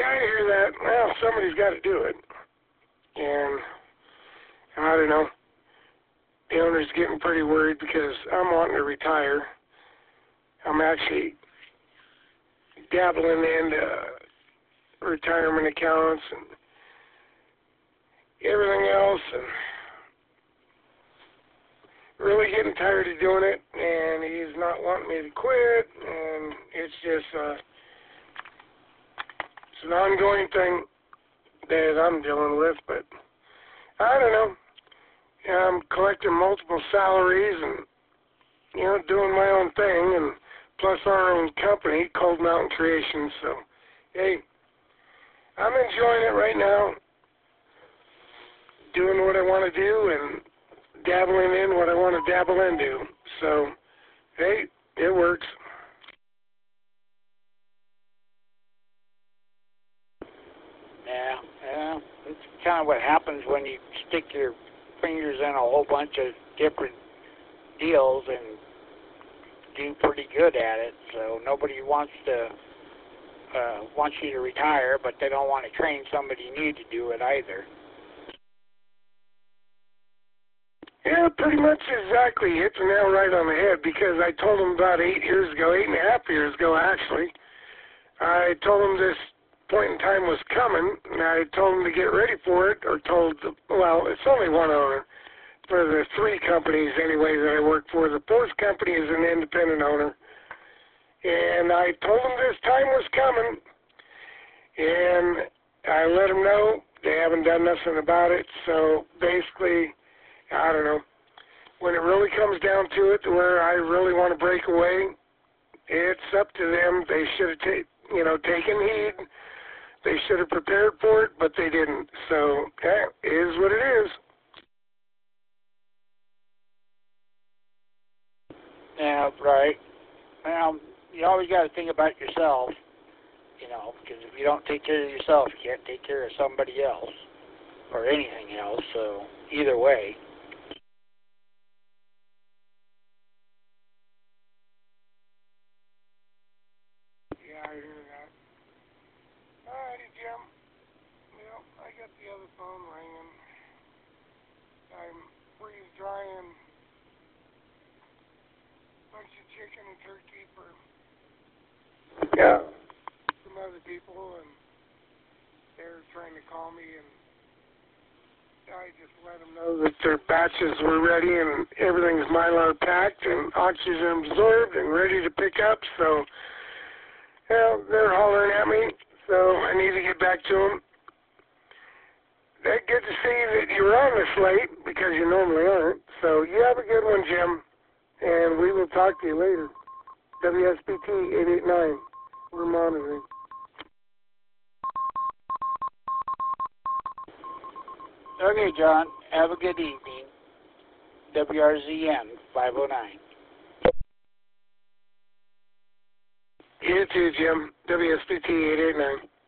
I hear that. Well, somebody's got to do it. And I don't know. The owner's getting pretty worried because I'm wanting to retire. I'm actually dabbling into retirement accounts and everything else, and really getting tired of doing it, and he's not wanting me to quit, and it's just it's an ongoing thing that I'm dealing with. But I don't know. I'm collecting multiple salaries and, doing my own thing, and plus our own company, Cold Mountain Creations. So, hey, I'm enjoying it right now, doing what I want to do and dabbling in what I want to dabble into. So, hey, it works. Yeah, it's kind of what happens when you stick your fingers in a whole bunch of different deals and do pretty good at it. So nobody wants you to retire, but they don't want to train somebody new to do it either. Yeah, pretty much exactly. Hit the nail right on the head, because I told them about 8 years ago, 8.5 years ago actually, I told them this point in time was coming, and I told them to get ready for it, or well, it's only one owner for the 3 companies anyway that I work for. The 4th company is an independent owner, and I told them this time was coming, and I let them know. They haven't done nothing about it. So basically, I don't know, when it really comes down to it, to where I really want to break away, it's up to them. They should have taken heed. They should have prepared for it, but they didn't. So that is what it is. Yeah, right. Well, you always got to think about yourself, because if you don't take care of yourself, you can't take care of somebody else or anything else. So either way. Yeah, I hear that. Alrighty, Jim. Well, I got the other phone ringing. I'm freeze drying a bunch of chicken and turkey for some other people, and they're trying to call me, and I just let them know that their batches were ready and everything's Mylar packed and oxygen absorbed and ready to pick up. So, they're hollering at me, so I need to get back to them. That's good to see that you're on this late, because you normally aren't. So you have a good one, Jim, and we will talk to you later. WSBT 889, we're monitoring. Okay, John. Have a good evening. WRZN 509. You too, Jim. WSBT 889.